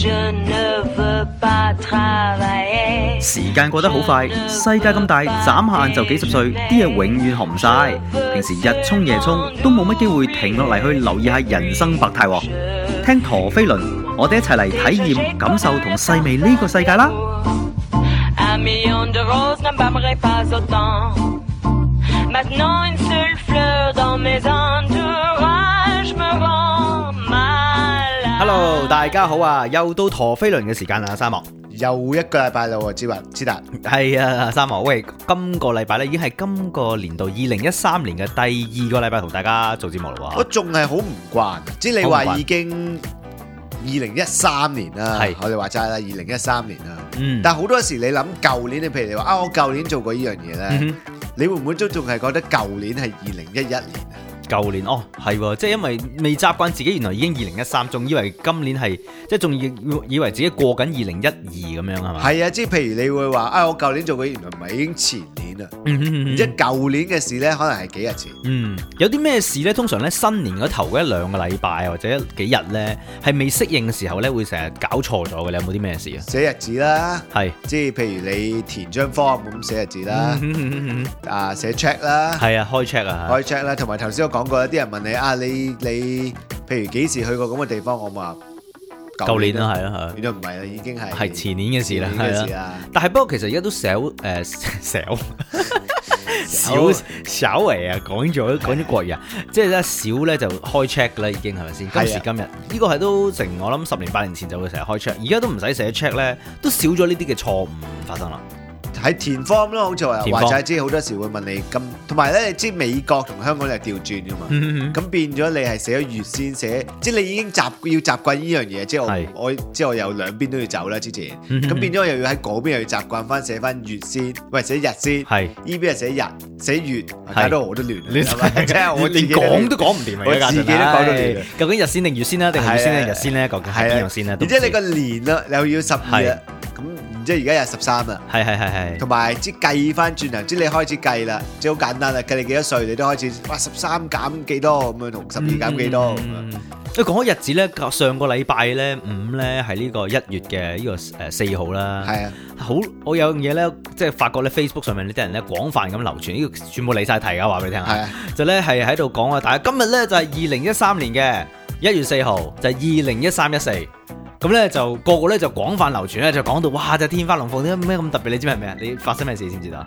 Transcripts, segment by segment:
時間過得好快，世界咁大，眨下眼就幾十歲，啲嘢永遠學唔晒。平時日衝夜衝，都冇乜機會停落嚟去留意下人生百態。聽陀飛輪，我哋一齊嚟體驗、感受同細味呢個世界啦！Hello， 大家好啊！又到陀飛輪嘅時間啦，沙漠。 又一個禮拜啦喎，知達。 係啊，沙漠。喂，今個禮拜咧已經係今個年度2013年嘅第二個禮拜同大家做節目啦喎。 我仲係好唔慣，即係你話已經2013年啦，我哋話齋啦，2013年啦。但係好多時你諗舊年，你譬如你話我舊年做過呢樣嘢咧，你會唔會都仲係覺得舊年係2011年啊？ 舊年係喎，即係因為未習慣自己原來已經2013，仲以為今年係即係仲以為自己過緊2012咁樣係嘛？係啊，即係譬如你會話我舊年做過，原來唔係已經前年啦，即係舊年嘅事咧，可能係幾日前。 有啲咩事咧？通常咧新年嗰頭嗰一兩個禮拜或者幾日咧，係未適應嘅時候咧，會成日搞錯咗嘅。你有冇啲咩事啊？ 寫日子啦， 係即係譬如你填張 form 咁寫日子啦，寫 check 啦， 係啊，開 check 啊， 開 check 啦，同埋頭先我講過有啲人問你你譬如幾時去過咁嘅地方，我話舊年啦，係啦， 原來唔係啦，已經係前年嘅事啦，係啦。但係不過其實而家都稍微啊，講咗國語啊，即係咧少咧就開 check 啦，已經係咪先？今時今日呢個係都成我諗10年8年前就會成日開 check，而家都唔使寫 check 咧，都少咗呢啲嘅錯誤發生啦。 喺填 form 咯，好似話齋知好多時會問你咁，同埋咧你知美國同香港係調轉噶嘛，咁變咗你係寫咗月先寫，即係你已經要習慣呢樣嘢，即係我有兩邊都要走啦之前，咁變咗又要喺嗰邊又要習慣翻寫翻月先，喂寫日先，係呢邊係寫日寫月，搞到我都亂，係咪？即係我連講都講唔掂，我自己都講到亂。 究竟日先定月先啦，定係月先定日先咧？究竟係邊樣先咧？ 然之後你個年啦，又要12啦，咁。即係而家有13啦， 係，同埋即係計翻轉頭，即係你開始計啦，即係好簡單啦，計你幾多歲，你都開始哇13減幾多咁樣，同12減幾多咁樣。 你講開日子咧，上個禮拜咧5咧係呢個1月嘅呢個4號啦。係啊，我有樣嘢咧，即係發覺咧 Facebook 上面呢啲人咧廣泛咁流傳，呢個全部離晒題㗎，話俾你聽啊。就咧係喺度講啊，大家今日咧就係2013年嘅1月4號，就係2013-14。咁咧就個個咧就廣泛流傳咧，就講到哇就天花龍鳳啲咩咁特別，你知唔知係咩啊？你發生咩事知唔知道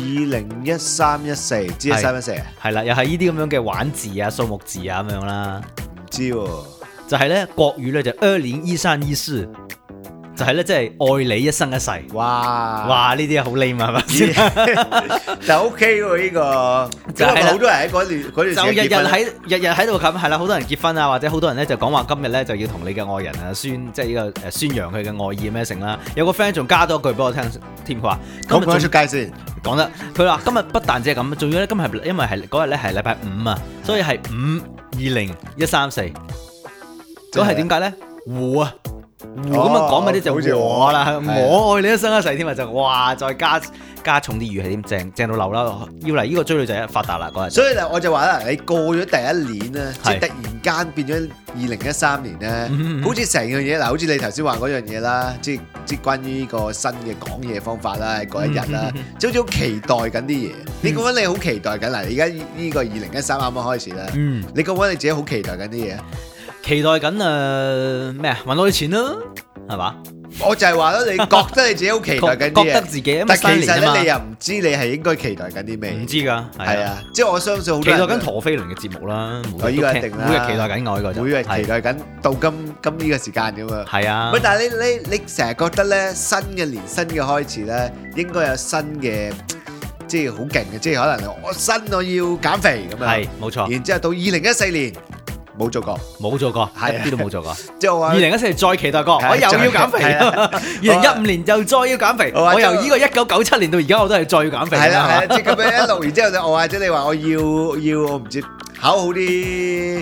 ？2013-14，知13-14啊？ 係啦，又係呢啲咁樣嘅玩字啊、數目字啊咁樣啦。 唔知喎， 就係咧國語咧就2013-14。就係咧，即係愛你一生一世。哇！呢啲好 lame 係咪先？ 就 OK 喎呢個，就係好多人喺嗰段時間就日日喺度咁係啦，好多人結婚啊，或者好多人咧就講話今日咧就要同你嘅愛人啊即係呢個宣揚佢嘅愛意咩成啦。有個 friend 仲加多句俾我聽添，佢話講唔講出街先？ 講得，佢話今日不但止係咁，仲要咧今日因為係嗰日咧係禮拜5啊，所以係520-134。咁係點解咧？胡啊！咁啊，講埋啲就我啦，我愛你一生一世添啊，就哇，再加重啲語氣點，正到漏啦，要嚟呢個追女仔發達啦嗰日。所以我就話啦，你過咗第一年咧，即係突然間變咗2013年咧，好似成樣嘢嗱，好似你頭先話嗰樣嘢啦，即係關於呢個新嘅講嘢方法啦，嗰一日啦，即係好似好期待緊啲嘢。你講緊你好期待緊嗱，而家呢個2013啱啱開始啦，你講緊你自己好期待緊啲嘢？ 期待緊咩啊？揾到啲錢啦，係嘛？ 我就係話咯，你覺得你自己好期待緊啲嘢， 覺得自己， 但其實咧你又唔知你係應該期待緊啲咩？ 唔知㗎， 係啊，即係我相信好多人期待緊陀飛輪嘅節目啦， 呢個一定啦， 每日期待緊我呢個， 每日期待緊到今呢個時間咁嘛。係啊，喂，但係你成日覺得咧新嘅年新嘅開始咧，應該有新嘅。即係好勁嘅，即係可能我要減肥咁樣， 係冇錯。 然之後到2014年冇做過， 係一啲都冇做過。 即係話 2014年再期待過，我又要減肥。2015年又再要減肥，我由呢個1997年到而家我都係再要減肥。 係啦，即係咁樣一路，然之後我或者你話我要我唔知考好啲， 係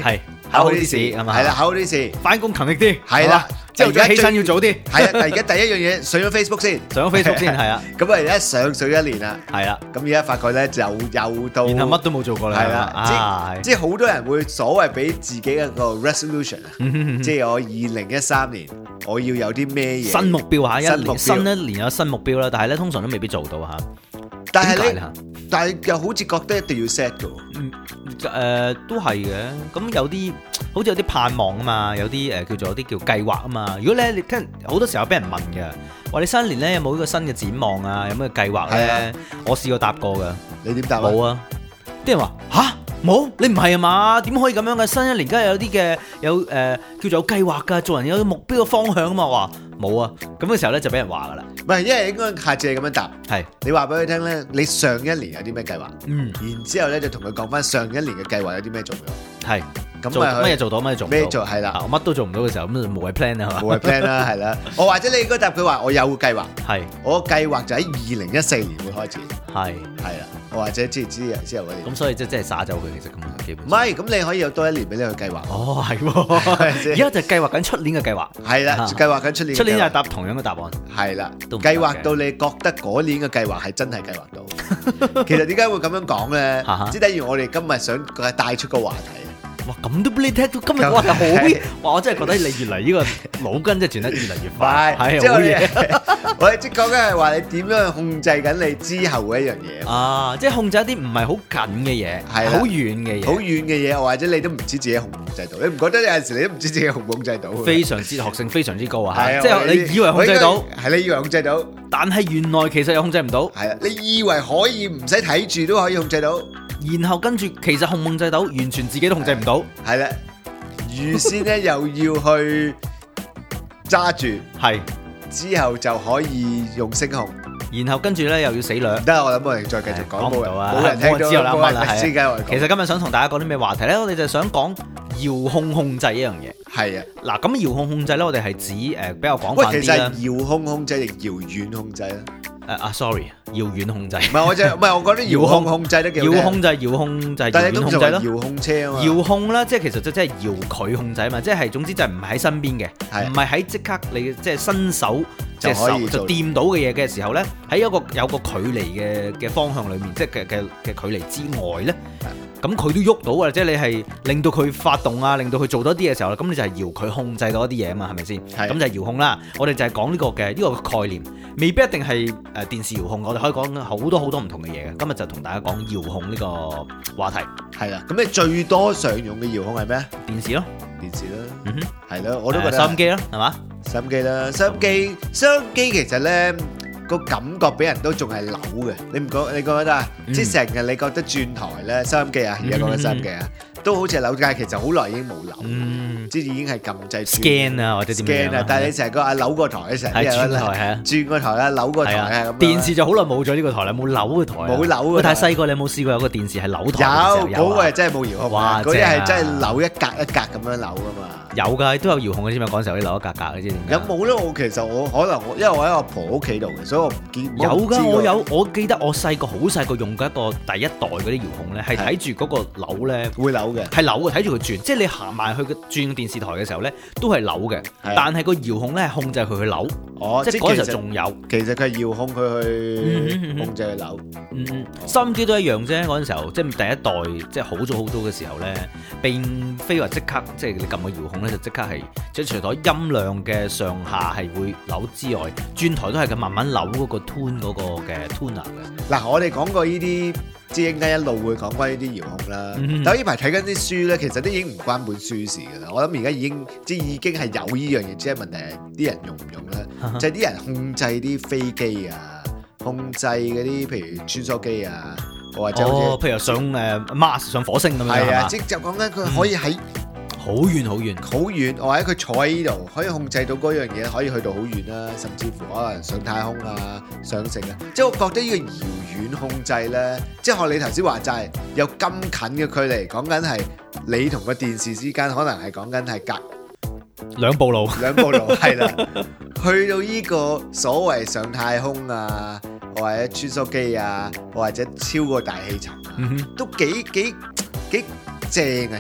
考好啲試係嘛？ 係啦，考好啲試， 翻工勤力啲， 係啦。 之後起身要早啲， 係啊！但而家第一樣嘢上咗 Facebook 先， 係啊。 咁啊而家上水1年啦， 係啦。 咁而家發覺咧就又到， 然後乜都冇做過啦。 係啦，即係好多人會所謂俾自己一個 resolution 啊，即係我2013年我要有啲咩嘢新目標嚇，新一年有新目標啦，但係咧通常都未必做到嚇。 但係又好似覺得一定要 set 嘅， 都係嘅。咁有啲好似有啲盼望啊嘛，有啲叫做有啲叫計劃啊嘛。如果咧你聽好多時候俾人問嘅，話你新一年咧有冇呢個新嘅展望啊？有咩計劃咧？我試過答過㗎。 你點答啊？ 冇啊！啲人話吓？冇？你唔係啊嘛？點可以咁樣嘅？新一年梗係有啲嘅叫做有計劃㗎，做人有目標嘅方向啊嘛。話冇啊！咁嘅時候咧就俾人話㗎啦。 唔係，因為應該下次係咁樣答。 係你話俾佢聽咧，你上一年有啲咩計劃？然之後咧就同佢講翻上一年嘅計劃有啲咩做咗。係。咁乜嘢做到，乜嘢做唔到？ 咩做係啦？ 乜都做唔到嘅時候，咁就無謂 plan 啦，係嘛？ 無謂 plan 啦，係啦。我或者你應該答佢話，我有計劃。 係。 我計劃就喺2014年會開始。 係啦。我或者知之後嗰啲。 咁所以即係灑走佢，其實咁基本。 唔係，咁你可以有多一年俾你去計劃。 哦，係喎。而家就計劃緊出年嘅計劃。 係啦，計劃緊出年。 出年就係答同樣嘅答案。 係啦。計劃到你覺得嗰年嘅計劃係真係計劃到。其實點解會咁樣講咧？即係等於我哋今日想帶出個話題。 哇！咁都俾你聽到今日話好，哇！我真係覺得你越嚟呢個腦筋真係轉得越嚟越快，係好嘢。 我哋即講緊係話你點樣去控制緊你之後嘅一樣嘢啊！即係控制一啲唔係好近嘅嘢，係好遠嘅嘢， 好遠嘅嘢，或者你都唔知自己控唔控制到。你唔覺得有陣時你都唔知自己控唔控制到？ 非常哲學性非常之高啊！即係你以為控制到， 係你以為控制到， 但係原來其實又控制唔到。 係啊，你以為可以唔使睇住都可以控制到。 然後跟住，其實控制到，完全自己都控制唔到。 係啦，預先咧又要去揸住， 係之後就可以用聲控。 然後跟住咧又要死兩。 得，我諗我哋再繼續講。 唔到啊， 冇人聽到。 知道啦， 冇人知㗎。 其實今日想同大家講啲咩話題咧？我哋就想講遙控控制一樣嘢。 係啊， 嗱咁遙控控制咧，我哋係指比較廣泛啲啦。 喂，其實係遙控控制定遙遠控制啊？ sorry，遙遠控制。 唔係我覺得遙控控制都幾好聽。 遙控就係遙控就係遙遠控制咯。 遙控車啊嘛。 遙控啦，即係其實即係遙距控制啊嘛，即係總之就係唔喺身邊嘅，唔係喺即刻你即係伸手就掂到嘅嘢嘅時候咧，喺有個距離嘅方向裏面，即係嘅距離之外咧。咁佢都喐到啊！即係你係令到佢發動啊，令到佢做多啲嘅時候，咁你就係遙距控制到一啲嘢啊嘛，係咪先？咁就係遙控啦。我哋就係講呢個嘅呢個概念，未必一定係電視遙控，我哋可以講好多唔同嘅嘢嘅。今日就同大家講遙控呢個話題。係啦， 咁你最多常用嘅遙控係咩？ 電視咯， 電視啦，係咯，我都覺得。 收音機啦，係嘛？ 收音機啦，收音機其實咧。個感覺俾人都仲係扭嘅，你覺得啊？即係成日你覺得轉台咧，收音機啊，而家講緊收音機啊，都好似係扭街，其實好耐已經冇扭，即係已經係撳掣 scan 啊或者點樣啊。 但係你成日講扭個台，你成日轉個台啊，扭個台啊咁。 電視就好耐冇咗呢個台啦，冇扭個台。 冇扭啊！ 太細個，你有冇試過有個電視係扭台？ 有，嗰個係真係冇遙控啊！嗰啲係真係扭一格一格咁樣扭噶嘛。 有㗎，都有遙控嘅啫嘛。嗰陣時可以扭一格格，你知點解？ 有冇咧？我其實我可能因為我喺我婆屋企度嘅，所以我唔見。 有㗎，我記得我細個好細個用過一個第一代嗰啲遙控咧，係睇住嗰個扭咧會扭嘅， 係扭嘅，睇住佢轉，即係你行埋去轉電視台嘅時候咧，都係扭嘅。但係個遙控咧係控制佢去扭，即係嗰陣時仲有。 其實佢係遙控佢去控制佢扭。 收音機都一樣啫。嗰陣時候即係第一代，即係好早嘅時候咧，並非話即刻即係你撳個遙控咧就即刻係，即係除咗音量嘅上下係會扭之外，轉台都係咁慢慢扭嗰個 tune 嗰個嘅 tuner 嘅。 嗱，我哋講過呢啲，即係應該一路會講關於啲遙控啦。但係呢排睇緊啲書咧，其實都已經唔關本書事㗎啦。我諗而家已經係有呢樣嘢，即係問題係啲人用唔用咧？就係啲人控制啲飛機啊，控制嗰啲譬如穿梭機啊，或者譬如上Mars 上火星咁樣。係啊，即係就講緊佢可以喺好遠， 或者佢坐喺呢度可以控制到嗰樣嘢，可以去到好遠啦，甚至乎可能上太空啊、上城啊。即係我覺得呢個遙遠控制咧，即係學你頭先話齋，有咁近嘅距離，講緊係你同個電視之間，可能係講緊係隔兩步路係啦。去到呢個所謂上太空啊，或者穿梭機啊，或者超過大氣層啊，都幾正啊！即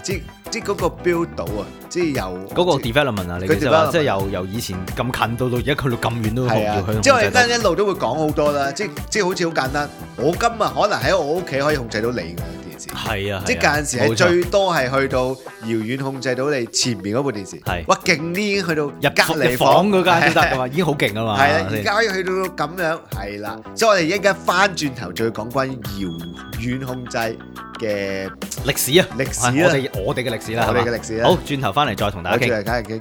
即係嗰個 build 到啊，即係由嗰個 development 啊，你嘅話即係由以前咁近到而家去到咁遠都要去。 即係我哋一路都會講好多啦，即係好似好簡單。我今日可能喺我屋企可以控制到你嘅電視， 係啊， 即係間時係最多係去到遙遠控制到你前面嗰部電視， 係哇勁啲已經去到入隔離房嗰間先得㗎嘛，已經好勁啊嘛。 係啊，而家可以去到咁樣，係啦。所以我哋一陣間翻轉頭再講關於遙遠控制嘅歷史啊，我哋嘅歷史啦， 我哋嘅歷史啦。 好，轉頭翻嚟再同大家傾。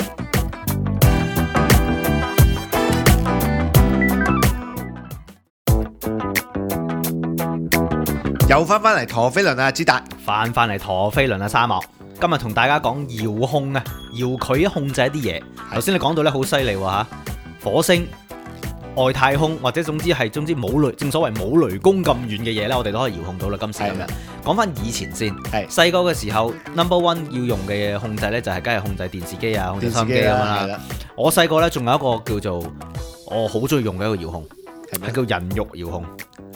又翻嚟陀飛輪啊，之達翻嚟陀飛輪啊，沙漠。今日同大家講遙控啊，遙距控制一啲嘢。頭先你講到咧好犀利喎嚇，火星、外太空或者總之冇雷，正所謂冇雷公咁遠嘅嘢咧，我哋都可以遙控到啦。今時今日講翻以前先，細個嘅時候 number one 要用嘅控制咧就係梗係控制電視機啊、控制收音機咁樣啦。我細個咧仲有一個叫做我好中意用嘅一個遙控，係叫人肉遙控。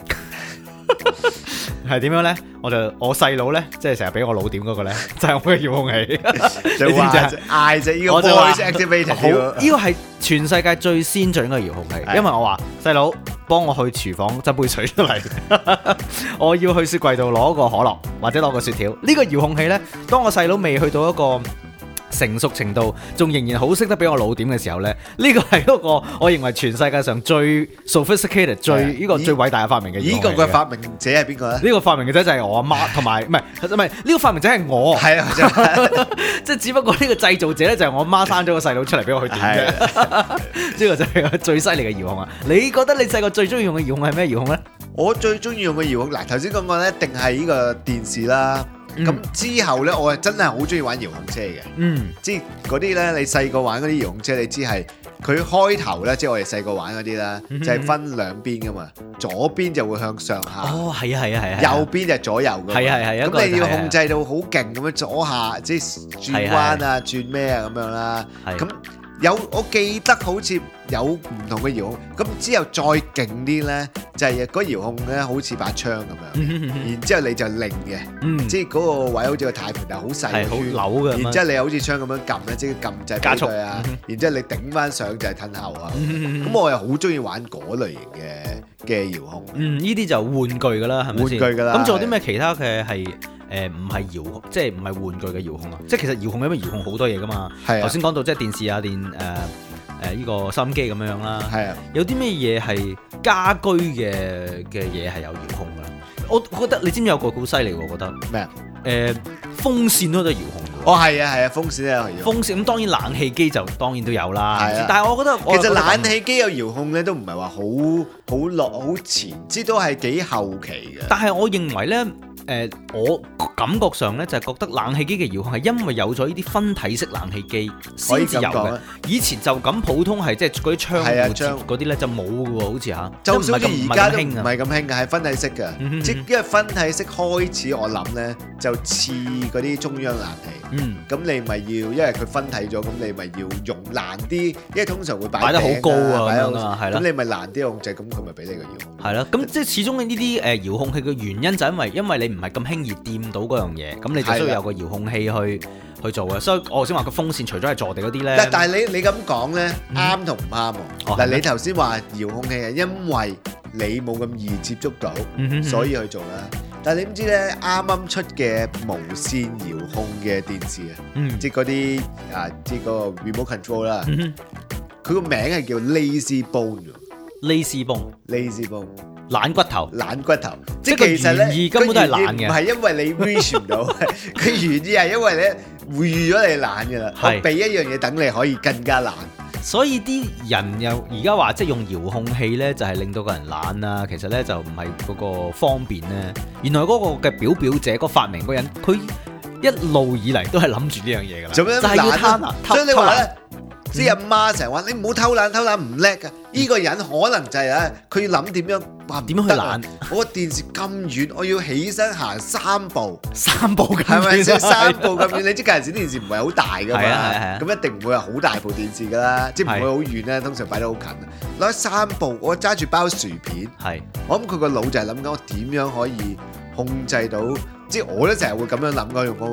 係點樣咧？我細佬咧，即係成日俾我老點嗰個咧，就係我嘅遙控器。 就話嗌啫，呢個 voice activator 好， 呢個係全世界最先進嘅遙控器。因為我話細佬幫我去廚房執杯水出嚟，我要去雪櫃度攞個可樂或者攞個雪條。呢個遙控器咧，當我細佬未去到一個成熟程度，仲仍然好識得俾我老點嘅時候咧，呢個係一個我認為全世界上最 sophisticated、最偉大嘅發明嘅遙控器。 呢個嘅發明者係邊個咧？ 呢個發明者就係我阿媽，同埋唔係呢個發明者係我。係啊，即係只不過呢個製造者咧就係我阿媽生咗個細佬出嚟俾我去點嘅。呢個就係最犀利嘅遙控啊！你覺得你細個最中意用嘅遙控係咩遙控咧？ 我最中意用嘅遙控，嗱頭先講過咧，一定係呢個電視啦。咁之後咧，我係真係好中意玩遙控車嘅。即係嗰啲咧，你細個玩嗰啲遙控車，你知係佢開頭咧，即係我哋細個玩嗰啲啦，就係分兩邊噶嘛，左邊就會向上下。哦，係啊，右邊就左右噶。係。咁你要控制到好勁咁樣左下，即係轉彎啊、轉咩啊咁樣啦。咁我記得好似有唔同嘅遙控，咁之後再勁啲咧，就係嗰遙控咧，好似把槍咁樣，然之後你就擰嘅，即係嗰個位好似個太盤，但係好細個圈，扭嘅，然之後你好似槍咁樣撳咧，即係撳掣加速啊，然之後你頂翻上就係褪後啊，咁我又好中意玩嗰類型嘅遙控。呢啲就玩具㗎啦，係咪先？玩具㗎啦。咁仲有啲咩其他嘅係？唔係遙控，即係唔係玩具嘅遙控啊！即係其實遙控有咩遙控好多嘢噶嘛。頭先講到即係電視啊、呢個收音機咁樣啦。係啊。有啲咩嘢係家居嘅嘢係有遙控㗎？我覺得你知唔知有個好犀利喎？我覺得咩啊？風扇都得遙控。 哦，係啊，風扇都有遙控。 風扇咁當然冷氣機就當然都有啦。係啊。但係我覺得其實冷氣機有遙控咧，都唔係話好落好前，即都係幾後期嘅。 但係我認為咧。我感覺上咧就係覺得冷氣機嘅遙控係因為有咗呢啲分體式冷氣機先至有嘅，以前就咁普通係即係嗰啲窗戶嗰啲咧就冇嘅喎，好似嚇。 就算而家都唔係咁興嘅，係分體式嘅，即係因為分體式開始我諗咧就似嗰啲中央冷氣，咁你咪要因為佢分體咗，咁你咪要用難啲，因為通常會擺得好高啊，係啦，咁你咪難啲控制，咁佢咪俾你個遙控。 係啦，咁即係始終呢啲遙控器嘅原因就因為你唔係咁輕易掂到嗰樣嘢，咁你就需要有個遙控器去做嘅。所以我先話個風扇除咗係坐地嗰啲咧， 但係你咁講咧啱同唔啱喎？嗱，你頭先話遙控器係因為你冇咁易接觸到，所以去做啦。但係你唔知咧，啱啱出嘅無線遙控嘅電視啊，即係嗰啲即係嗰個 remote control 啦，佢個名係叫 lazy bone。lazy bone。 懶骨頭， 即係其實咧， 原意根本都係懶嘅， 唔係因為你 reach 唔到，佢原意係因為咧會預咗你懶嘅啦，我俾一樣嘢等你可以更加懶。 所以啲人又而家話即係用遙控器咧，就係令到個人懶啊。其實咧就唔係嗰個方便咧。原來嗰個嘅表者，個發明嗰人，佢一路以嚟都係諗住呢樣嘢噶啦， 做咩咁懶？所以你話咧。啲阿媽成日話你唔好偷懶唔叻㗎，呢個人可能就係佢要諗點樣去懶。我個電視咁遠，我要起身行3步咁遠，係咪先？3步咁遠，你知嗰陣時電視唔係好大㗎嘛，咁一定唔會係好大部電視㗎啦，即係唔會好遠咧，通常擺得好近。攞3步，我揸住包薯片，我諗佢個腦就係諗緊我點樣可以控制到，即係我都成日會咁樣諗㗎，用我個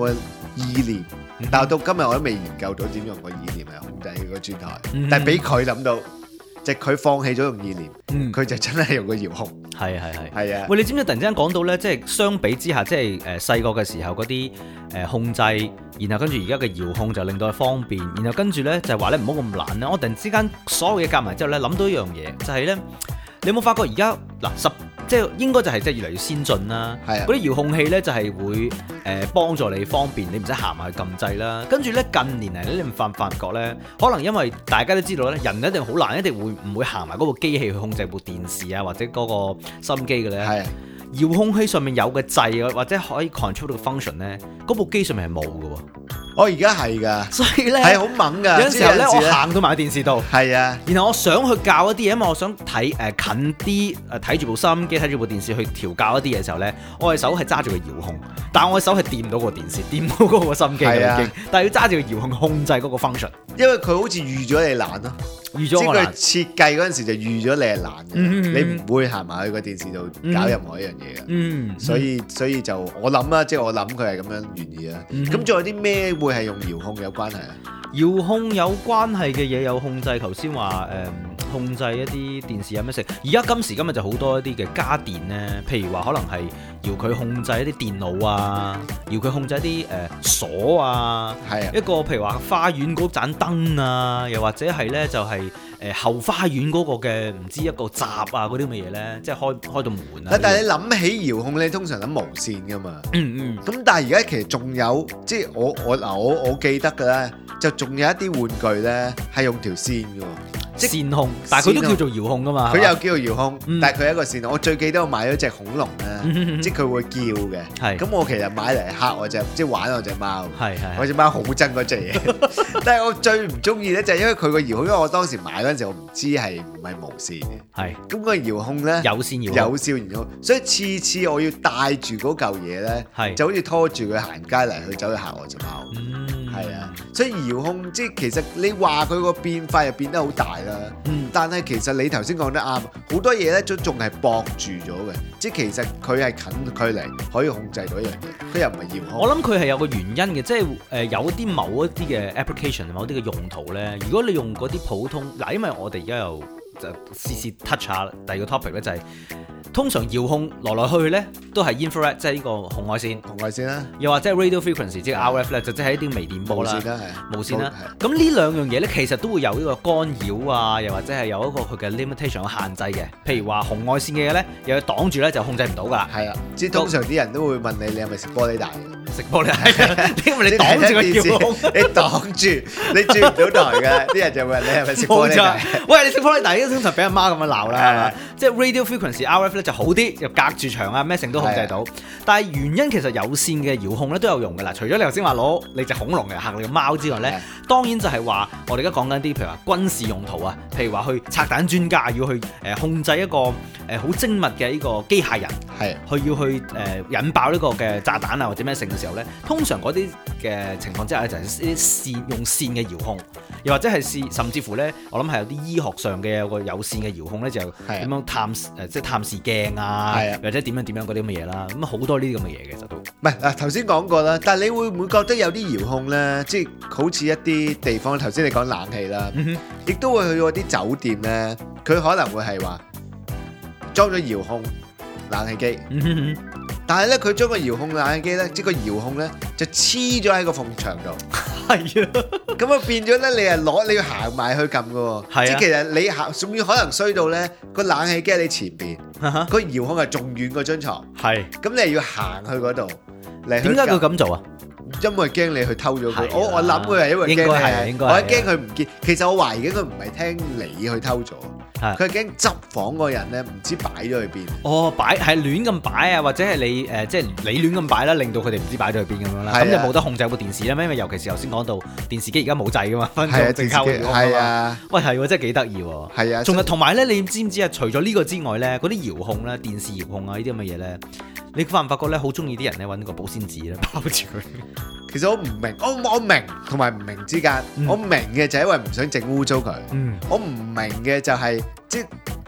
意念，但係到今日我都未研究到點用個意念嚟控制個轉台，但係俾佢諗到。即係佢放棄咗用意念，佢就真係用個遙控。 係啊！ 喂，你知唔知突然之間講到咧，即係相比之下，即係細個嘅時候嗰啲控制，然後跟住而家嘅遙控就令到佢方便，然後跟住咧就係話咧唔好咁懶咧。我突然之間所有嘢夾埋之後咧，諗到一樣嘢，就係咧，你有冇發覺而家嗱即係應該就係即係越嚟越先進啦。嗰啲遙控器咧就係會幫助你方便，你唔使行埋去撳掣啦。跟住咧近年嚟咧，你發覺咧，可能因為大家都知道咧，人一定好難，一定會唔會行埋嗰部機器去控制部電視啊，或者嗰個收音機嘅咧。係遙控器上面有嘅掣啊，或者可以 control 到嘅 function 咧，嗰部機上面係冇嘅喎。 我而家係㗎， 所以咧係好猛㗎。 有陣時候咧，我行到埋電視度， 係啊， 然後我想去校一啲嘢，因為我想睇近啲睇住部收音機，睇住部電視去調校一啲嘢嘅時候咧，我嘅手係揸住個遙控，但係我嘅手係掂到個電視，掂到嗰個收音機已經，但係要揸住個遙控控制嗰個 function， 因為佢好似預咗你懶咯。 預咗我懶， 即係佢設計嗰陣時就預咗你係懶嘅，你唔會行埋去個電視度搞任何一樣嘢嘅。所以就我諗啦，即係我諗佢係咁樣原意啦。咁仲有啲咩會係用遙控有關係啊？ 遙控有關係嘅嘢有控制，頭先話控制一啲電視有咩食。而家今時今日就好多一啲嘅家電咧，譬如話可能係遙佢控制一啲電腦啊，遙佢控制一啲鎖啊，一個譬如話花園嗰盞燈啊，又或者係咧就係後花園嗰個嘅唔知一個閘啊嗰啲咁嘅嘢咧，即係開到門啊。但係你諗起遙控咧，通常諗無線噶嘛。咁但係而家其實仲有，即係我記得嘅咧，就仲有一啲玩具咧係用條線嘅。 線控，但係佢都叫做遙控噶嘛。 佢又叫做遙控，但係佢係一個線。我最記得我買咗隻恐龍咧，即係佢會叫嘅。咁我其實買嚟嚇我隻，即係玩我隻貓。我隻貓好憎嗰隻嘢。但係我最唔中意咧，就係因為佢個遙控，因為我當時買嗰陣時我唔知係唔係無線嘅。咁個遙控咧有線遙控，所以次我要帶住嗰嚿嘢咧，就好似拖住佢行街嚟去走去嚇我隻貓。係啊，所以遙控即係其實你話佢個變化又變得好大啦，但係其實你頭先講得啱，好多嘢咧都仲係駁住咗嘅，即係其實佢係近距離可以控制到一樣嘢，佢又唔係遙控。 我諗佢係有個原因嘅，即係有啲某一啲嘅 application， 某啲嘅用途咧，如果你用嗰啲普通嗱，因為我哋而家又就試 touch 下第二個 topic 咧就係。通常遙控來來去去咧都係 infrared， 即係呢個紅外線啦，又或者係 radio frequency， 即係 RF 咧，就即係一啲微電波啦，無線啦。咁呢兩樣嘢咧，其實都會有呢個干擾啊，又或者係有一個佢嘅 limitation 嘅限制嘅。譬如話紅外線嘅嘢咧，又要擋住咧，就控制唔到㗎啦。 係啊，即係通常啲人都會問你係咪食玻璃大？ 食玻璃大，因為你擋住個遙控， 你擋住，你轉唔到台嘅，啲人就問你係咪食玻璃大？ 喂，你食玻璃大，通常俾阿媽咁樣鬧啦，係嘛？即係 radio frequency RF 咧就好啲，又隔住牆啊，咩成都控制到。但係原因其實有線嘅遙控咧都有用嘅啦。除咗你頭先話攞你隻恐龍嚟嚇你個貓之外咧，當然就係話我哋而家講緊啲譬如話軍事用途啊，譬如話去拆彈專家要去控制一個好精密嘅呢個機械人，佢要去引爆呢個嘅炸彈啊或者咩成嘅時候咧，通常嗰啲嘅情況之下咧就係啲線用線嘅遙控，又或者係甚至乎咧，我諗係有啲醫學上嘅有個有線嘅遙控咧，就點樣即係探視鏡啊，或者點樣嗰啲咁嘅嘢啦。咁好多呢啲咁嘅嘢嘅就都唔係嗱，頭先講過啦。但係你會唔會覺得有啲遙控咧，即係好似一啲地方頭先你講冷氣啦，亦都會去嗰啲酒店咧，佢可能會係話裝咗遙控冷氣機，但係咧佢將個遙控冷氣機咧，即係個遙控咧就黐咗喺個縫牆度。 係啊， 咁啊變咗咧，你要行埋去撳嘅喎，即係其實你行，仲要可能衰到咧個冷氣機喺你前邊，個遙控係仲遠過張牀，咁你係要行去嗰度嚟。點解佢咁做啊？ 因為驚你去偷咗佢。我諗佢係因為驚你，我係驚佢唔見。其實我懷疑佢唔係聽你去偷咗。佢係驚執房嗰人咧，唔知擺咗去邊。擺係亂咁擺啊，或者係你即係你亂咁擺啦，令到佢哋唔知擺咗去邊咁樣啦。咁就冇得控制部電視啦。因為尤其是頭先講到電視機而家冇掣噶嘛，分咗正靠遙控啊嘛。喂，係喎，真係幾得意喎。係啊，同埋咧，你知唔知啊？除咗呢個之外咧，嗰啲遙控咧，電視遙控啊，呢啲咁嘅嘢咧，你發唔發覺咧？好中意啲人咧揾個保鮮紙咧包住佢。其實我唔明，我明同埋唔明之間，我明嘅就係因為唔想整污糟佢。我唔明嘅就係即係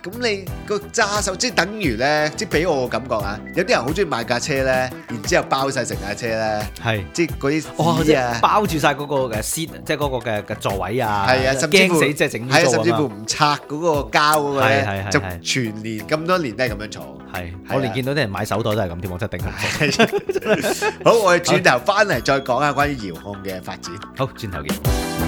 咁你個揸手即係等於咧，即係俾我個感覺啊！有啲人好中意買架車咧，然之後包晒成架車咧， 係即係嗰啲紙啊， 包住晒嗰個嘅 seat，即係嗰個嘅座位啊， 係啊，甚至乎驚死即係整係啊，甚至乎唔拆嗰個膠嗰個咧，就係全年咁多年都係咁樣坐。 係，我連見到啲人買手袋都係咁添，我真係頂唔順。 好，我哋轉頭翻嚟再講下關於遙控嘅發展。 好，轉頭見。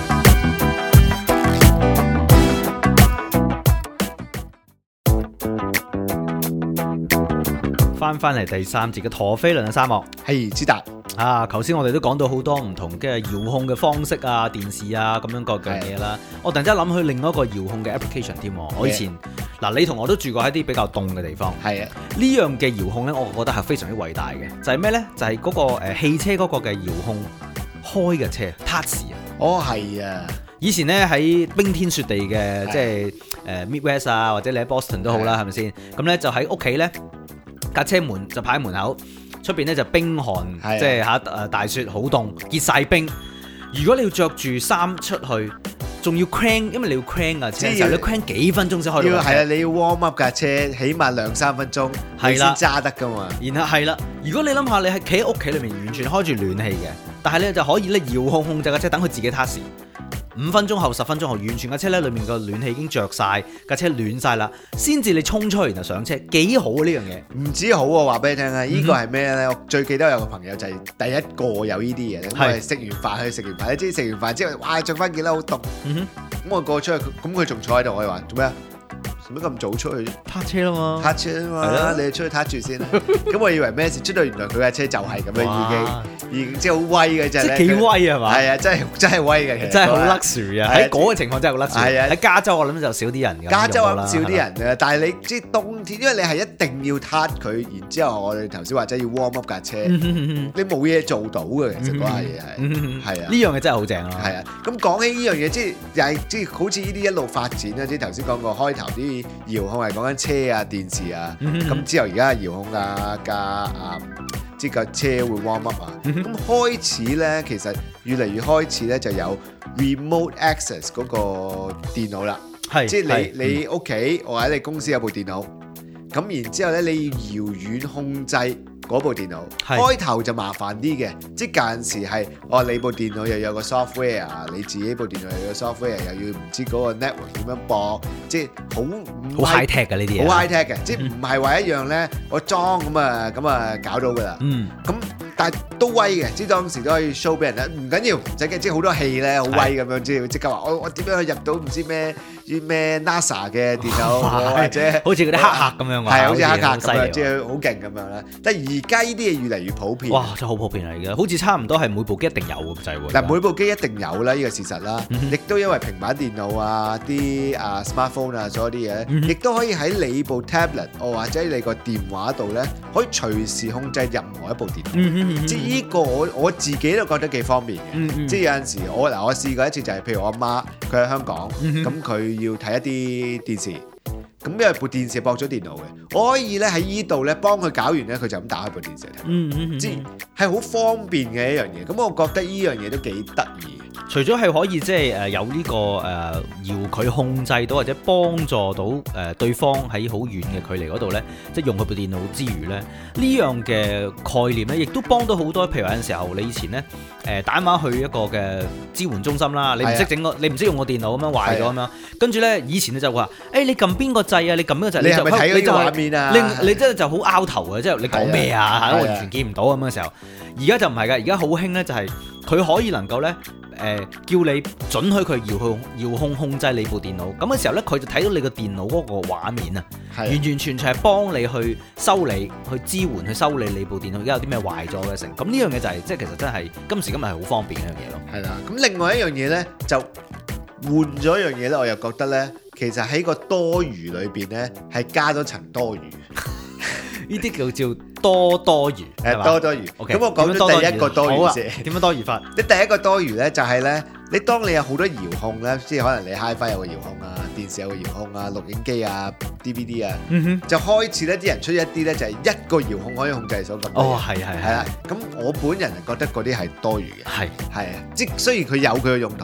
翻嚟第三節嘅陀飛輪嘅沙漠， 係之達啊！頭先我哋都講到好多唔同嘅遙控嘅方式啊、電視啊咁樣各樣嘢啦。我突然之間諗起另一個遙控嘅 application 添。我以前嗱，你同我都住過喺啲比較凍嘅地方。係啊，呢樣嘅遙控咧，我覺得係非常之偉大嘅。就係咩咧？就係嗰個汽車嗰個嘅遙控開嘅車 touch 啊！ 哦，係啊！ 以前咧喺冰天雪地嘅，即係Midwest 啊，或者你喺 Boston 都好啦，係咪先？咁咧就喺屋企咧。架車門就擺喺門口，出邊咧就冰寒，即係大雪好凍，結晒冰。如果你要着住衫出去，仲要 crank， 因為你要 crank 架車，你 crank 幾分鐘先開到。 係啊，你要 warm up 架車，起碼2-3分鐘，你先揸得噶嘛。 然後係啦，如果你諗下，你係企喺屋企裏面完全開住暖氣嘅，但係咧就可以咧遙控控制架車，等佢自己撻時。5分鐘後、10分鐘後，完全架車咧裏面個暖氣已經着晒，架車暖晒啦，先至你衝出去然後上車，幾好啊呢樣嘢！ 唔止好啊，話俾你聽啊！呢個係咩咧？我最記得有個朋友就係第一個有呢啲嘢咧，咁係食完飯去食完飯，你知食完飯之後，哇着翻件褸好凍，咁我過出去，咁佢仲坐喺度，我哋話做咩啊？做乜咁早出去？ 撻車啦嘛， 撻車啊嘛，你出去撻住先啦。咁我以為咩事？出到原來佢架車就係咁樣已經即係好威嘅，真係。 即係幾威啊嘛？ 係啊，真係威嘅，其實真係好 luxury 啊！喺嗰個情況真係好 luxury。係啊，喺加州我諗就少啲人㗎。 加州少啲人嘅，但係你即係冬天，因為你係一定要撻佢，然之後我哋頭先話齋要 warm up 架車，你冇嘢做到嘅，其實嗰下嘢係啊。 呢樣嘢真係好正咯。 係啊，咁講起呢樣嘢，即係又係即係好似呢啲一路發展啦。即係頭先講過開頭啲遙控係講緊車啊、電視啊，咁之後而家遙控啊即係架車會 warm up 啊，咁開始咧其實越嚟越開始咧就有 remote access 嗰個電腦啦，即係你屋企或者你公司有部電腦，咁然之後咧你要遙遠控制嗰部電腦，開頭就麻煩啲嘅，即係間時係你部電腦又有個 software， 你自己部電腦又有個 software， 又要唔知嗰個 network 點樣駁，即係好 high tech 嘅呢啲嘢， 好 high tech 嘅，即係唔係話一樣咧，我裝咁啊搞到㗎啦，咁但係都威嘅，即係當時都可以 show 俾人咧，唔緊要，唔使驚，即係好多戲咧好威咁樣，即刻話我點樣去入到唔知咩 NASA 嘅電腦，或者好似嗰啲黑客咁樣， 係好似黑客咁樣，即係好勁咁樣啦。但係而家呢啲嘢越嚟越普遍， 哇，真係好普遍嚟嘅，好似差唔多係每部機一定有咁滯喎。 嗱，每部機一定有啦，呢個事實啦，亦都因為平板電腦啊、啲smartphone 啊，所有啲嘢，亦都可以喺你部 tablet 或者你個電話度咧，可以隨時控制任何一部電腦。即係呢個我自己都覺得幾方便嘅。即係有陣時我試過一次就係，譬如我阿媽佢喺香港，咁佢要睇一啲電視。咁因為部電視駁咗電腦嘅，我可以咧喺依度咧幫佢搞完咧，佢就咁打開部電視睇。即係好方便嘅一樣嘢。咁我覺得依樣嘢都幾得意。 除咗係可以即係有呢個遙距控制到或者幫助到對方喺好遠嘅距離嗰度咧，即係用佢部電腦之餘咧，呢樣嘅概念咧，亦都幫到好多。譬如有陣時候你以前咧打電話去一個嘅支援中心啦，你唔識整個，你唔識用個電腦咁樣壞咗咁樣，跟住咧以前你就話你撳邊個掣啊？你撳邊個掣？ 你係咪睇嗰個畫面啊？ 你真係就好拗頭嘅，即係你講咩啊？我完全見唔到咁嘅時候。而家就唔係㗎，而家好興咧，就係佢可以能夠咧叫你准許佢遙控控制你部電腦，咁嘅時候咧，佢就睇到你個電腦嗰個畫面啊，完完全全係幫你去修理、去支援、去修理你部電腦而家有啲咩壞咗嘅成。咁呢樣嘢就係即係其實真係今時今日係好方便嘅一樣嘢咯。 係啦，咁另外一樣嘢咧就換咗一樣嘢咧，我又覺得咧，其實喺個多餘裏邊咧係加咗層多餘。 呢啲叫多餘， 多餘。咁我講咗第一個多餘先。 點樣多餘法？ 你第一個多餘咧，就係咧，你當你有好多遙控咧，即係可能你 HiFi 有個遙控啊，電視有個遙控啊，錄影機啊、DVD 啊，就開始咧啲人出一啲咧，就係一個遙控可以控制所咁。 哦，係啦。咁我本人係覺得嗰啲係多餘嘅。係啊，即係雖然佢有佢嘅用途。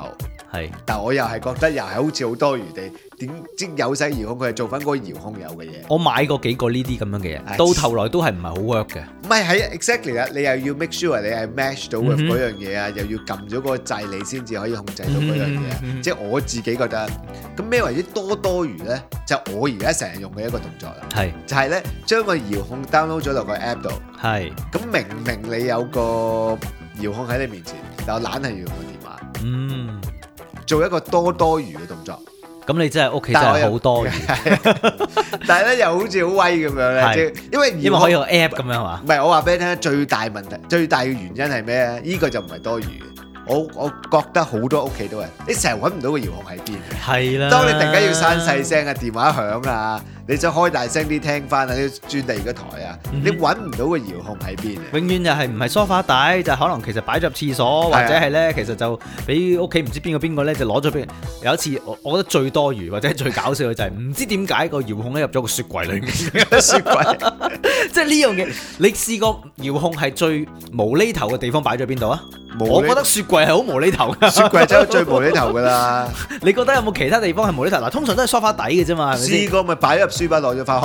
係， 但我又係覺得又係好似好多餘地，即有細遙控佢係做翻嗰個遙控有嘅嘢。 我買過幾個呢啲咁樣嘅嘢，到頭來都係唔係好 work 嘅。 唔係 exactly 啦，你又要 make sure 你係 match 到嗰樣嘢啊，又要撳咗嗰個掣你先至可以控制到嗰樣嘢。即係我自己覺得，咁咩為之多餘咧？就我而家成日用嘅一個動作啦， 係就係咧將個遙控 download 咗落個 app 度。 係， 咁明你有個遙控喺你面前，但我懶係要用個電話，做一個多餘嘅動作。 咁你真係屋企真係好多餘， 但係咧又好似好威咁樣咧，因為可以用 app 咁樣嘛。 唔係，我話俾你聽，最大問題、最大嘅原因係咩咧？呢個就唔係多餘嘅。我覺得好多屋企都係，你成日揾唔到個遙控喺邊。 係啦， 當你突然間要閂細聲啊，電話響啊，你想開大聲啲聽翻啊，你要轉第二個台啊，你揾唔到個遙控喺邊。 永遠就係唔係梳化底，就可能其實擺咗入廁所，或者係咧其實就俾屋企唔知邊個咧就攞咗俾。有一次我覺得最多餘或者最搞笑嘅就係唔知點解個遙控咧入咗個雪櫃裏面。雪櫃，即係呢樣嘢，你試過遙控係最無厘頭嘅地方擺咗邊度啊？我覺得雪櫃係好無厘頭㗎， 雪櫃真係最無厘頭㗎啦。 你覺得有冇其他地方係無厘頭？嗱，通常都係梳化底嘅啫嘛。 試過咪擺入書包攞咗翻學，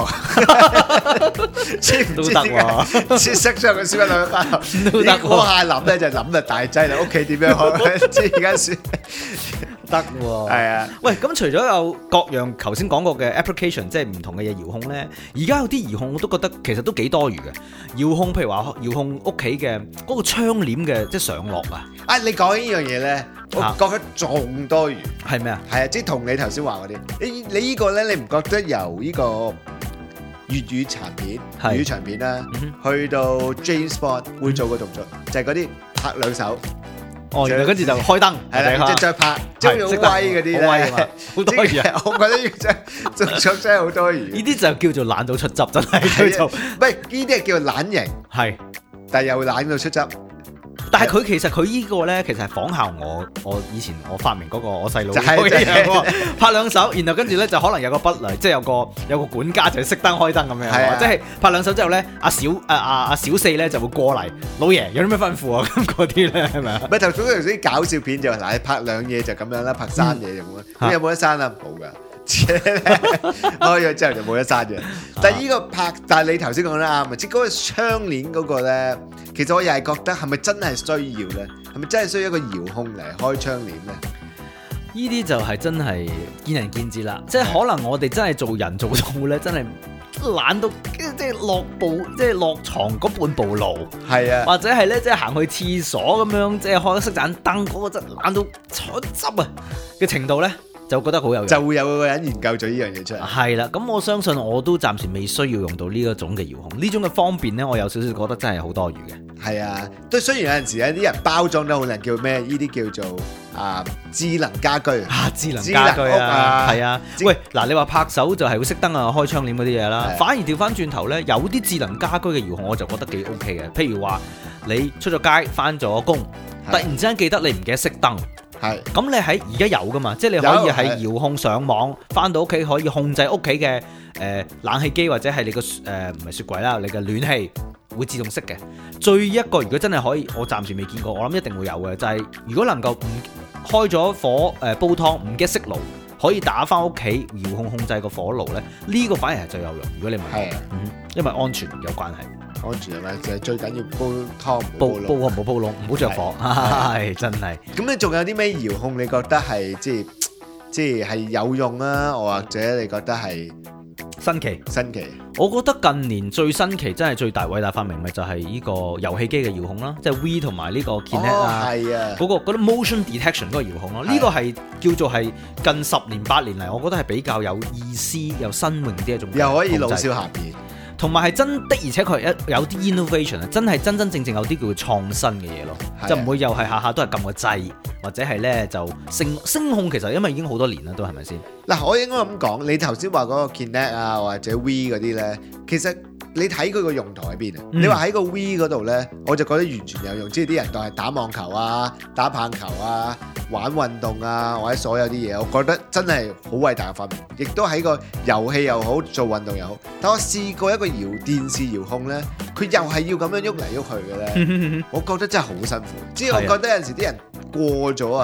知唔知點解？知識上嘅書包攞咗翻學都得。嗰下諗咧就諗就大劑啦，屋企點樣開？知而家書得喎。係啊。喂，咁除咗有各樣頭先講過嘅 application， 即係唔同嘅嘢遙控咧，而家有啲遙控我都覺得其實都幾多餘嘅。遙控譬如話遙控屋企嘅嗰個窗簾嘅即係上落啊。 啊，你講呢樣嘢咧，我覺得仲多餘。 係咩啊？ 係啊，即係同你頭先話嗰啲，你呢個咧，你唔覺得由呢個粵語長片啦，去到 James Bond 會做個動作，就係嗰啲拍兩手。 哦，然後跟住就開燈， 係啦，即係再拍，即係好威嗰啲咧，好多餘。我覺得呢個真係好多餘。 呢啲就叫做懶到出汁，真係叫做。 唔係呢啲係叫懶型， 係， 但係又懶到出汁。 但係佢其實佢呢個咧，其實係仿效我以前我發明嗰個我細佬嘅嘢，拍兩手，然後跟住咧就可能有個筆嚟，即係有個管家就熄燈開燈咁樣，即係拍兩手之後咧，阿小四咧就會過嚟，老爺有啲咩吩咐啊咁嗰啲咧係咪啊？ 唔係頭先啲搞笑片就嗱，你拍兩嘢就咁樣啦，拍三嘢就咁樣，咁有冇得刪啊？冇㗎。開咗之後就冇得刪嘅，但係呢個拍，但係你頭先講得啱啊，即係嗰個窗簾嗰個咧，其實我又係覺得係咪真係需要咧？係咪真係需要一個遙控嚟開窗簾咧？ 呢啲就係真係見仁見智啦，即係可能我哋真係做人做到咧，真係懶到即係落床嗰半步路，係啊，或者係咧即係行去廁所咁樣，即係開熄盞燈嗰個真懶到出汁啊嘅程度咧。就覺得好有用， 就會有個人研究咗呢樣嘢出嚟。 係啦，咁我相信我都暫時未需要用到呢一種嘅遙控，呢種嘅方便咧，我有少少覺得真係好多餘嘅。 係啊，都雖然有陣時咧啲人包裝得好靚，叫咩？呢啲叫做智能家居智能家居啊，係啊。喂，嗱，你話拍手就係會熄燈啊、開窗簾嗰啲嘢啦，反而調翻轉頭咧，有啲智能家居嘅遙控我就覺得幾 OK 嘅。譬如話你出咗街翻咗工，突然之間記得你唔記得熄燈。係，咁你喺而家有噶嘛？即係你可以喺遙控上網，翻到屋企可以控制屋企嘅冷氣機或者係你個唔係雪櫃啦，你嘅暖氣會自動熄嘅。最一個如果真係可以，我暫時未見過，我諗一定會有嘅，就係如果能夠唔開咗火煲湯唔記得熄爐，可以打翻屋企遙控控制個火爐咧，呢個反而係最有用。如果你問我，因為安全有關係。 安全係咪？就係最緊要煲湯唔好煲籠，唔好着火，係真係。 咁你仲有啲咩遙控？你覺得係即係有用啊？或者你覺得係新奇？ 我覺得近年最新奇真係最大偉大發明咪就係呢個遊戲機嘅遙控啦，即係 Wii 同埋呢個 Kinect 啊，嗰個 motion detection 嗰個遙控咯。呢個係叫做係近10年8年嚟，我覺得係比較有意思又新穎啲一種， 又可以老少咸宜。 同埋係真的，而且佢係有啲 innovation 啊，真係真正有啲叫做創新嘅嘢咯，就唔會又係下下都係撳個掣，或者係咧就聲控，其實因為已經好多年啦，都係咪先？嗱， 我應該咁講，你頭先話嗰個 Kinect 啊或者 Wii 嗰啲咧，其實你睇佢個用途喺邊啊？你話喺個 Wii 嗰度咧，我就覺得完全有用，即係啲人當係打網球啊、打棒球啊、玩運動啊，或者所有啲嘢，我覺得真係好偉大嘅發明，亦都喺個遊戲又好，做運動又好。但我試過一個電視遙控咧，佢又係要咁樣喐嚟喐去嘅咧，我覺得真係好辛苦。即係我覺得有陣時啲人過咗啊，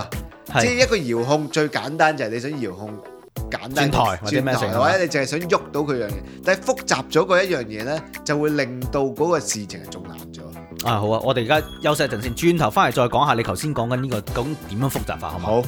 即係一個遙控最簡單就係你想遙控簡單轉台或者咩成， 或者你淨係想喐到佢樣嘢，但係複雜咗嗰一樣嘢咧，就會令到嗰個事情係仲難咗。 好啊，我哋而家休息一陣先，轉頭翻嚟再講下你頭先講緊呢個究竟點樣複雜法，好唔好？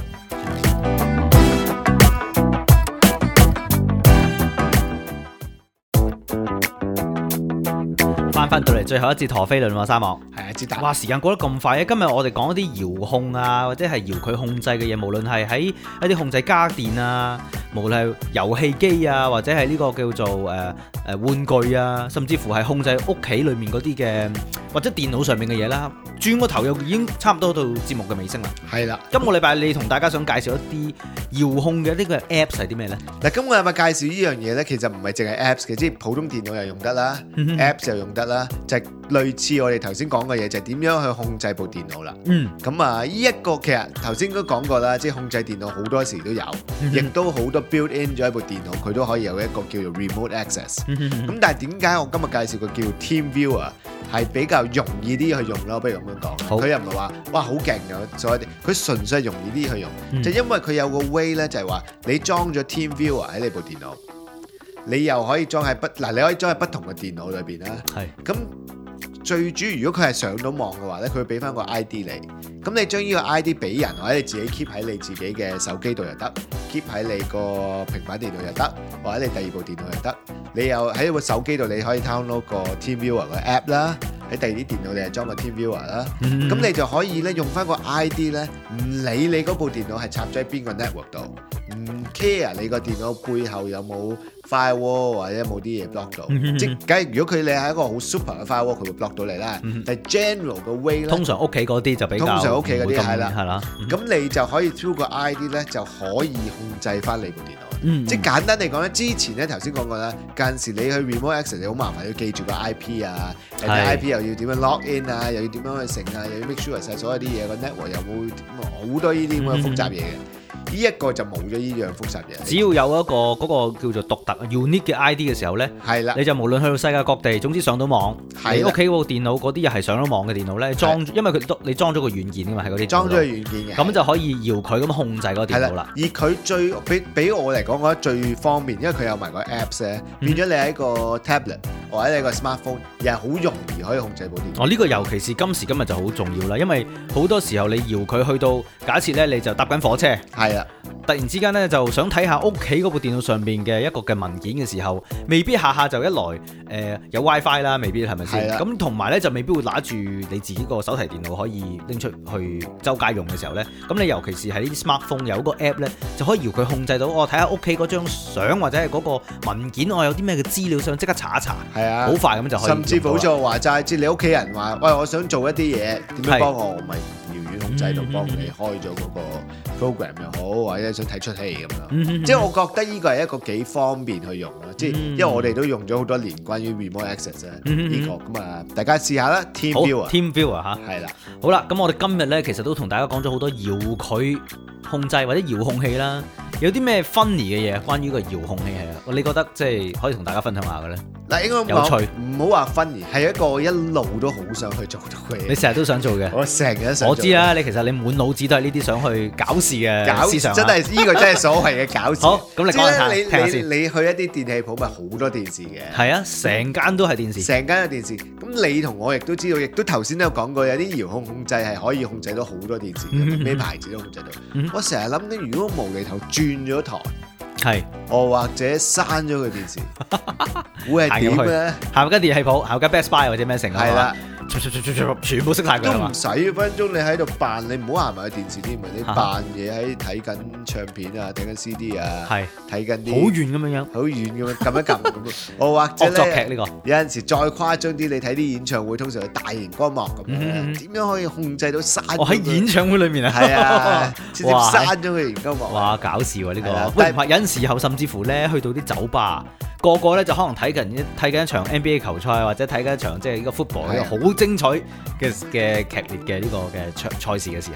翻到嚟最後一節陀飛輪喎，沙漠係啊，知達。 哇，時間過得咁快啊！今日我哋講一啲遙控啊，或者係遙距控制嘅嘢，無論係喺一啲控制家電啊，無論係遊戲機啊，或者係呢個叫做玩具啊，甚至乎係控制屋企裏面嗰啲嘅或者電腦上面嘅嘢啦。轉個頭又已經差唔多到節目嘅尾聲啦。 係啦， 今個禮拜你同大家想介紹一啲遙控嘅呢個 Apps 係啲咩呢？ 嗱，今個禮拜介紹呢樣嘢呢，其實唔係淨係 Apps 嘅，即係普通電腦又用得啦，Apps 又用得啦，就係類似我哋頭先講嘅嘢，就係點樣去控制部電腦啦。咁啊，呢一個其實頭先都講過啦，即係控制電腦好多時都有，亦都好多 built in 咗一部電腦，佢都可以有一個叫做 remote access。咁但係點解我今日介紹個叫 TeamViewer 係比較容易啲去用咯？不如咁樣講，佢又唔係話哇好勁嘅所有啲，佢純粹係容易啲去用，就因為佢有個 way 咧，就係話你裝咗 TeamViewer 喺你部電腦，你又可以裝喺你可以裝喺不同嘅電腦裏邊啦。係咁。最主要，如果佢係上到網嘅話咧，佢會俾翻個 ID 你。咁你將呢個 ID 俾人，或者你自己 keep 喺你自己嘅手機度又得 ，keep 喺你個平板電腦又得，或者你第二部電腦又得。你又喺個手機度，你可以 download 個 TeamViewer 個 app 啦。喺第二啲電腦你係裝個 TeamViewer 啦。咁你就可以咧用翻個 ID 咧，唔理你嗰部電腦係插咗喺邊個 network 度，唔 care 你個電腦背後有冇 firewall 或者冇啲嘢 block 到，即係梗係如果你係一個好 super 嘅 firewall，佢會 block 到你啦。但係 general 嘅 way 咧， 通常屋企嗰啲就比較， 通常屋企嗰啲係啦， 咁你就可以 through 個 ID 咧就可以控制翻你部電腦。即係簡單嚟講咧，之前咧頭先講過啦，有陣時你去 remote access 你好麻煩，要記住個 IP 啊，人哋 IP 又要點樣 log in 啊，又要點樣去成啊，又要 make sure 晒所有啲嘢，個 network 有冇好多呢啲咁嘅複雜嘢嘅。呢一個就冇咗呢樣複雜嘢。只要有一個嗰個叫做獨特 unique 嘅 ID 嘅時候咧，係啦，你就無論去到世界各地，總之上到網，你屋企部電腦嗰啲又係上到網嘅電腦咧，因為你裝咗個軟件㗎嘛，係嗰啲裝咗個軟件嘅，咁就可以搖佢咁控制嗰個電腦啦。而佢最俾我嚟講，我覺得最方便，因為佢有埋個 apps 咧，變咗你喺個 tablet 或者你個 smartphone 又係好容易可以控制部電腦。呢個尤其是今時今日就好重要啦，因為好多時候你搖佢去到，假設咧你就搭緊火車，係啊。突然之間咧就想睇下屋企嗰部電腦上邊嘅一個嘅文件嘅時候，未必下下就一來有 WiFi 啦，未必係咪先？咁同埋咧就未必會拿住你自己個手提電腦可以拎出去周街用嘅時候咧，咁你尤其是係呢啲 smartphone 有個 app 咧，就可以搖佢控制到我睇下屋企嗰張相或者係嗰個文件，我有啲咩嘅資料想即刻查一查，係啊，好快咁就可以。甚至乎就話齋，即係你屋企人話，喂，我想做一啲嘢，點樣幫我咪遙遠控制到幫你開咗嗰個 program 又好，或者想睇出戲咁樣，即係我覺得呢個係一個幾方便去用咯，即係因為我哋都用咗好多年關於 remote access 呢個咁啊，大家試下啦 TeamViewer 嚇，係啦，好啦，咁我哋今日咧其實都同大家講咗好多遙距控制或者遙控器啦，有啲咩 funny 嘅嘢關於個遙控器係啊？你覺得即係可以同大家分享下嘅咧？嗱，應該有趣，唔好話 funny，係一個一路都好想去做到嘅嘢。你成日都想做嘅，我成日都想做。我知啦，你其實你滿腦子都係呢啲想去搞事嘅思想，真係呢個真係所謂嘅搞事。好，咁你講下聽下先。你去一啲電器鋪咪好多電視嘅？係啊，成間都係電視，成間嘅電視。咁你同我亦都知道，亦都頭先都有講過，有啲遙控控制係可以控制到好多電視嘅，咩牌子都控制到。我成日諗緊，如果無厘頭轉咗台，係我或者刪咗個電視，會係點咧？行間電器鋪，行間 Best Buy 或者咩成啊？係啦，全部熄晒佢都唔使分鐘，你喺度扮，你唔好行埋去電視添，你扮嘢喺睇緊唱片啊，睇緊 CD 啊，係睇緊啲好遠咁樣，好遠咁樣撳一撳咁。我或者惡作劇呢個，有陣時再誇張啲，你睇啲演唱會，通常係大型光幕咁樣，點樣可以控制到刪？我喺演唱會裏面啊，係啊，直接刪咗佢熒光幕。哇，搞笑啊呢個！喂，有陣時候甚至乎咧，去到啲酒吧。個個咧就可能睇緊一場 NBA 球賽，或者睇緊一場即係呢個 football 好精彩嘅劇烈嘅呢個嘅賽事嘅時候，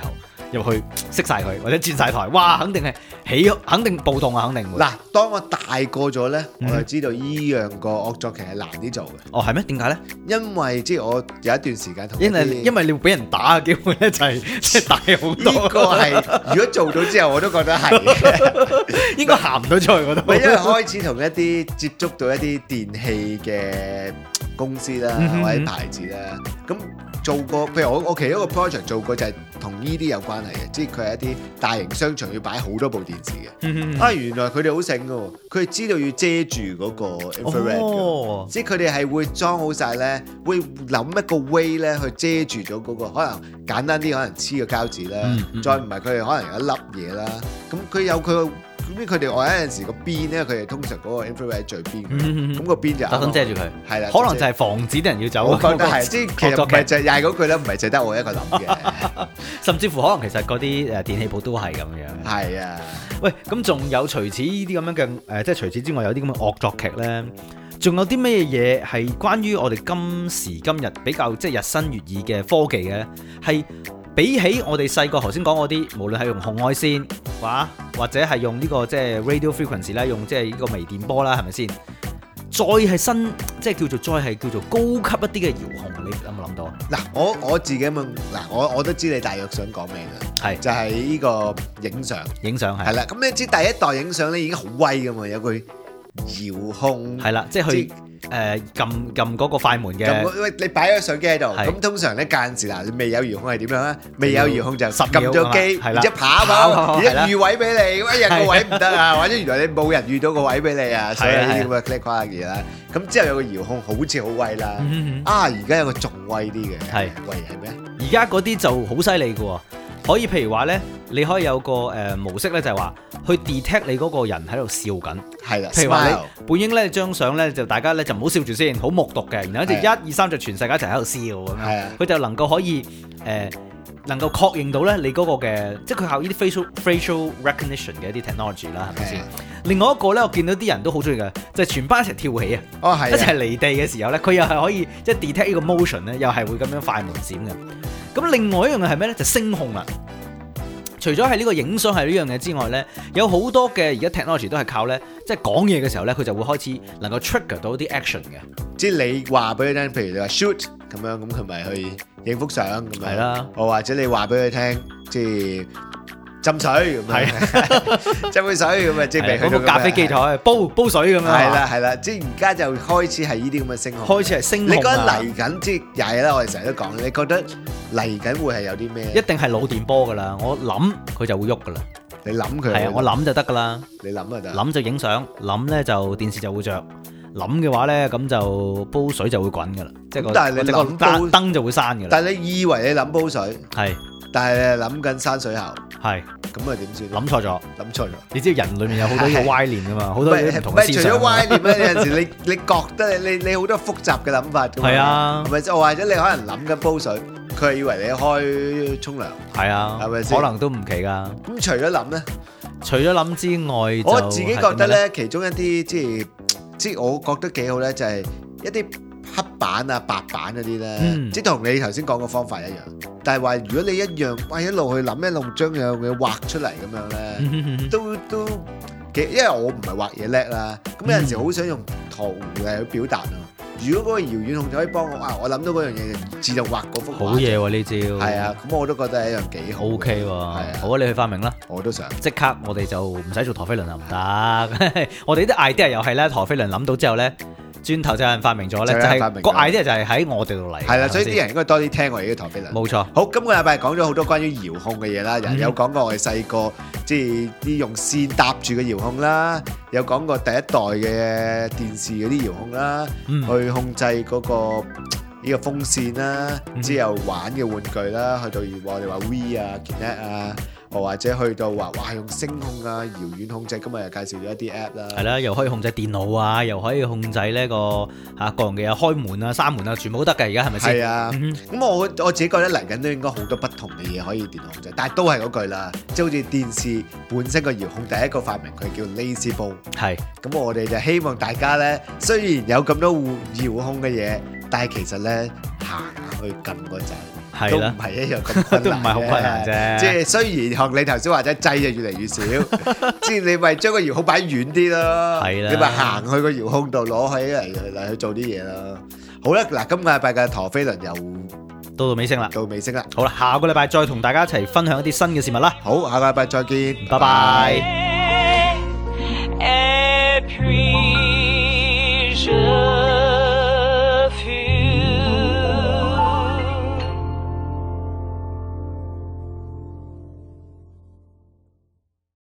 入去熄晒佢，或者轉晒台，哇！肯定暴動啊，肯定會。 嗱，當我大個咗咧，我就知道依樣個惡作劇係難啲做嘅。 哦，係咩？點解咧？ 因為即係我有一段時間同因為你會俾人打嘅機會咧，就係即係大好多。 呢個係如果做到之後，我都覺得係應該行唔到出去嗰度。 因為開始同一啲接觸到一啲電器嘅公司啦，或者牌子啦，咁做過，譬如我其中一個 project 做過就係同呢啲有關係嘅，即係佢係一啲大型商場要擺好多部電視嘅。原來佢哋好醒㗎，佢哋知道要遮住嗰個 infrared 嘅，即係佢哋係會裝好晒咧，會諗一個 way 咧去遮住咗嗰個，可能簡單啲，可能黐個膠紙啦，再唔係佢哋可能有一粒嘢啦，咁佢有佢。咁佢哋我有陣時個邊咧，佢哋通常嗰個 infrared 喺最邊，咁個邊就特登遮住佢， 係啦， 可能就係防止啲人要走。 我覺得係，即係其實唔係就又係嗰句咧，唔係淨得我一個諗嘅， 甚至乎可能其實嗰啲電器鋪都係咁樣。 係啊， 喂，咁仲有除此呢啲咁樣嘅即係除此之外有啲咁嘅惡作劇咧，仲有啲咩嘢係關於我哋今時今日比較即係日新月異嘅科技嘅咧？係比起我哋細個頭先講嗰啲，無論係用紅外線或者係用呢個即係 radio frequency 啦，用即係呢個微電波啦，係咪先？再係新即係再係叫做高級一啲嘅遙控，你有冇諗到？ 嗱，我自己咁嗱，我都知你大約想講咩啦，係就係呢個影相係啦。咁你知第一代影相咧已經好威噶嘛，有句遙控係啦，即係去撳嗰個快門嘅。 喂，你擺咗相機喺度，咁通常咧間時嗱，你未有遙控係點樣咧？未有遙控就撳咗機，然之後跑，然之後預位俾你，咁人個位唔得啊，或者原來你冇人預到個位俾你啊，所以呢啲咁嘅 click 跨嘅嘢啦。咁之後有個遙控好似好威啦，而家有個仲威啲嘅，喂係咩？ 而家嗰啲就好犀利嘅喎。可以譬如話咧，你可以有個模式咧，就係話去 detect 你嗰個人喺度笑緊， 係啦。 譬如話你本應咧張相咧就大家咧就唔好笑住先，好目讀嘅，然後就1、2、3就全世界一齊喺度笑咁樣，佢就能夠可以能夠確認到咧你嗰個嘅，即係佢靠呢啲 facial recognition 嘅一啲 technology 啦，係咪先？另外一個咧，我見到啲人都好中意嘅，就係全班一齊跳起啊！一齊離地嘅時候咧，佢又係可以即係 detect 呢個 motion 咧，又係會咁樣快門閃嘅。咁另外一樣嘢係咩咧？就聲控啦。除咗係呢個影相係呢樣嘢之外咧，有好多嘅而家 technology 都係靠咧，即係講嘢嘅時候咧，佢就會開始能夠 trigger 到啲 action 嘅。即係你話俾佢聽，譬如你話 shoot 咁樣，咁佢咪去影幅相咁樣。 係啦。 或者你話俾佢聽，即係浸水咁樣，浸杯水咁啊，即係俾佢個咖啡機台煲水咁樣。 係啦，即係而家就開始係呢啲咁嘅聲控。 開始係聲控。 你覺得嚟緊即係又係啦，我哋成日都講，你覺得嚟緊會係有啲咩？ 一定係腦電波噶啦，我諗佢就會喐噶啦。 你諗佢係啊，我諗就得噶啦。 你諗就得。 諗就影相，諗咧就電視就會着。諗嘅話咧，咁就煲水就會滾噶啦。即係個燈就會閂噶啦。 但係你以為你諗煲水係， 但係你諗緊山水喉係。咁啊點算？諗錯咗。你知道人裏面有好多嘅歪念噶嘛，好多唔同嘅思想。 除咗歪念咧，有陣時你覺得你好多複雜嘅諗法㗎嘛。 係啊， 係咪？就或者你可能諗緊煲水，佢係以為你開沖涼。係啊，係咪先？可能都唔奇㗎。 咁除咗諗咧， 除咗諗之外， 我自己覺得咧，其中一啲即係我覺得幾好咧，就係一啲黑板啊、白板嗰啲咧，即係同你頭先講嘅方法一樣。但係話如果你一樣，一路去諗，一路將有嘢畫出嚟咁樣咧，都幾，因為我唔係畫嘢叻啦，咁有陣時好想用圖嚟去表達啊。如果嗰個遙遠控就可以幫我諗到嗰樣嘢，自動畫嗰幅畫。好嘢喎呢招。係啊，咁我都覺得係一樣幾好。OK 喎，好啊，你去發明啦。我都想。即刻我哋就唔使做陀飛輪就唔得。我哋啲 idea 又係咧，陀飛輪諗到之後咧，轉頭就有人發明咗咧，就係個 idea 就係喺我哋度嚟。係啦，所以啲人應該多啲聽我哋啲陀飛輪。冇錯。好，今個禮拜講咗好多關於遙控嘅嘢啦，有講過我哋細個即係啲用線搭住嘅遙控啦，有講過第一代嘅電視嗰啲遙控啦，去控制嗰個呢個風扇啦，之後玩嘅玩具啦，去到我哋話 V 啊、Kinect 啊。或者去到話哇用聲控啊、遙遠控制，今日又介紹咗一啲 app 啦。係啦，又可以控制電腦啊，又可以控制呢個各樣嘅開門啊、閂門啊，全部都得嘅。而家係咪先？係啊。咁我自己覺得嚟緊都應該好多不同嘅嘢可以電腦控制，但係都係嗰句啦，即係好似電視本身個遙控第一個發明佢叫 Lazy Bowl。係。咁我哋就希望大家咧，雖然有咁多遙控嘅嘢，但係其實咧行去撳個掣。 都唔係一樣咁困難， 都唔係好困難啫。 即係雖然學你頭先話齋掣就越嚟越少，即係你咪將個遙控擺遠啲咯。 係啦， 你咪行去個遙控度攞起嚟去做啲嘢咯。好啦，嗱，今個禮拜嘅陀飛輪又到尾聲啦， 好啦， 下個禮拜再同大家一齊分享一啲新嘅事物啦。 好，下個禮拜再見， 拜拜。